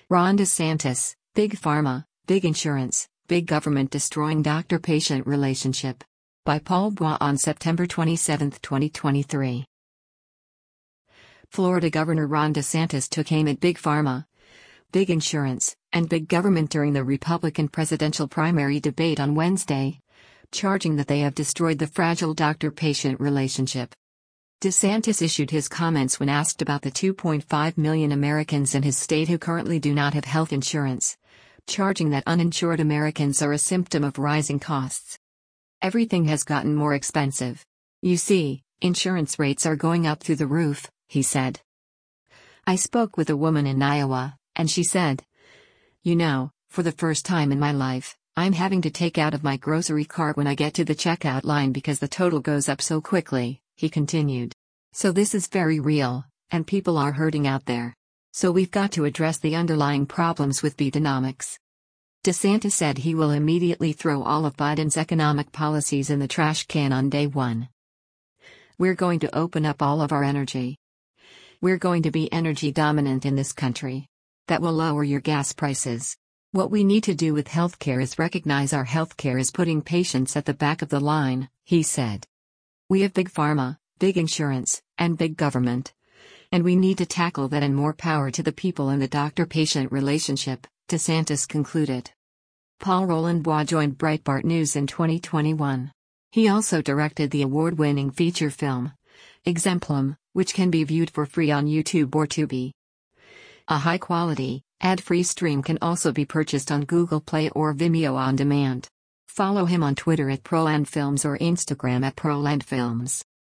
Ron DeSantis, Big Pharma, Big Insurance, Big Government Destroying Doctor-Patient Relationship. By Paul Bois on September 27, 2023. Florida Governor Ron DeSantis took aim at Big Pharma, Big Insurance, and Big Government during the Republican presidential primary debate on Wednesday, charging that they have destroyed the fragile doctor-patient relationship. DeSantis issued his comments when asked about the 2.5 million Americans in his state who currently do not have health insurance, charging that uninsured Americans are a symptom of rising costs. Everything has gotten more expensive. You see, insurance rates are going up through the roof, he said. I spoke with a woman in Iowa, and she said, "You know, for the first time in my life, I'm having to take out of my grocery cart when I get to the checkout line because the total goes up so quickly," he continued. So this is very real, and people are hurting out there. So we've got to address the underlying problems with Bidenomics. DeSantis said he will immediately throw all of Biden's economic policies in the trash can on day one. We're going to open up all of our energy. We're going to be energy dominant in this country. That will lower your gas prices. What we need to do with healthcare is recognize our healthcare is putting patients at the back of the line, he said. We have Big Pharma, Big Insurance, and Big Government. And we need to tackle that, and more power to the people in the doctor-patient relationship, DeSantis concluded. Paul Roland Bois joined Breitbart News in 2021. He also directed the award-winning feature film, Exemplum, which can be viewed for free on YouTube or Tubi. A high-quality, ad-free stream can also be purchased on Google Play or Vimeo on demand. Follow him on Twitter at ProlandFilms or Instagram at ProlandFilms.